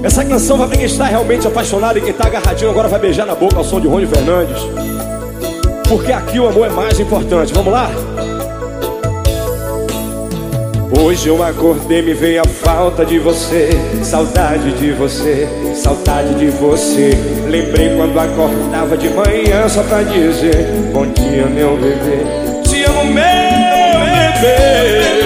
Essa canção vai pra quem está realmente apaixonado e quem tá agarradinho agora vai beijar na boca ao som de Rony Fernandes. Porque aqui o amor é mais importante. Vamos lá? Hoje eu acordei, me veio a falta de você, saudade de você, saudade de você. Lembrei quando acordava de manhã só pra dizer: bom dia, meu bebê, te amo, meu bebê.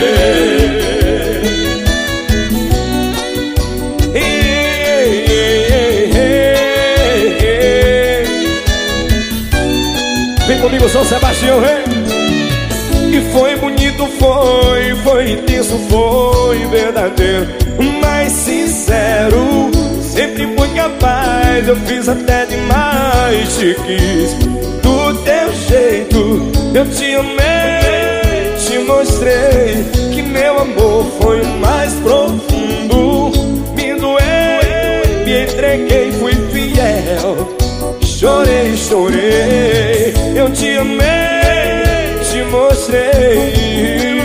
Vem comigo, São Sebastião, vem. E foi bonito, foi intenso, foi verdadeiro, mas sincero. Sempre fui capaz, eu fiz até demais, te quis do teu jeito. Eu te amei, te mostrei que meu amor foi o mais profundo. Me doei, me entreguei, fui fiel. Chorei, chorei, eu te amei, te mostrei.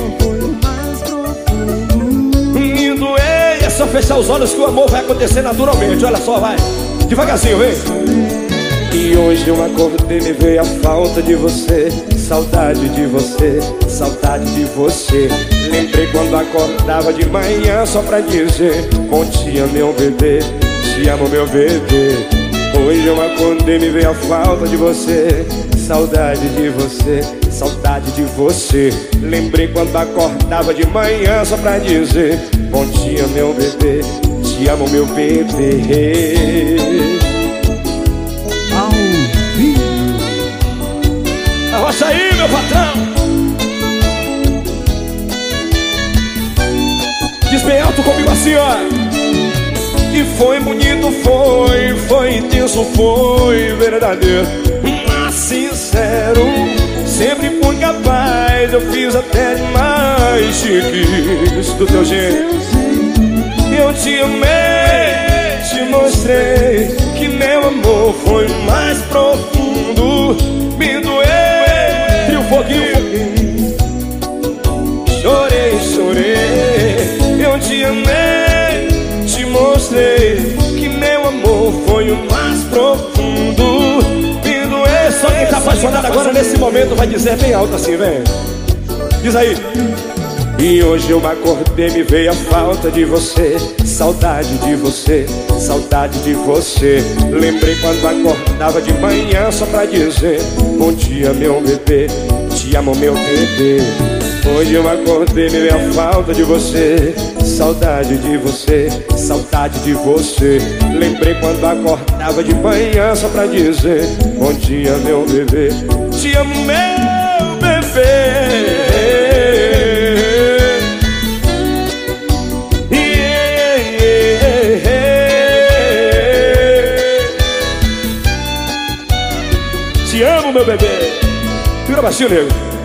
Me doei, é só fechar os olhos que o amor vai acontecer naturalmente. Olha só, vai, devagarzinho, vem. E hoje eu acordei, me veio a falta de você, saudade de você, saudade de você. Lembrei quando acordava de manhã só pra dizer: bom dia, meu bebê, te amo, meu bebê. Hoje eu acordei, me veio a falta de você, saudade de você, saudade de você. Lembrei quando acordava de manhã só pra dizer: bom dia, meu bebê, te amo, meu bebê. Ao vivo. Arrocha aí, meu patrão. Diz bem alto comigo assim, ó. E foi bonito, foi intenso, foi verdadeiro, mas sincero. Sempre fui capaz, eu fiz até demais, te quis do teu jeito. Eu te amei, te mostrei que meu amor foi o mais profundo. Me doei, e o foguinho. Chorei, chorei, eu te amei, te mostrei que meu amor foi o mais profundo. Me doei. Só quem tá apaixonado agora nesse momento vai dizer bem alto assim, vem. Diz aí. E hoje eu acordei, me veio a falta de você, saudade de você, saudade de você. Lembrei quando acordava de manhã só pra dizer: bom dia, meu bebê, te amo, meu bebê. Hoje eu acordei, me veio a falta de você, saudade de você, saudade de você. Lembrei quando acordava de manhã só pra dizer: bom dia, meu bebê, te amo, meu bebê. Te amo, meu bebê. Vira baixinho, nego.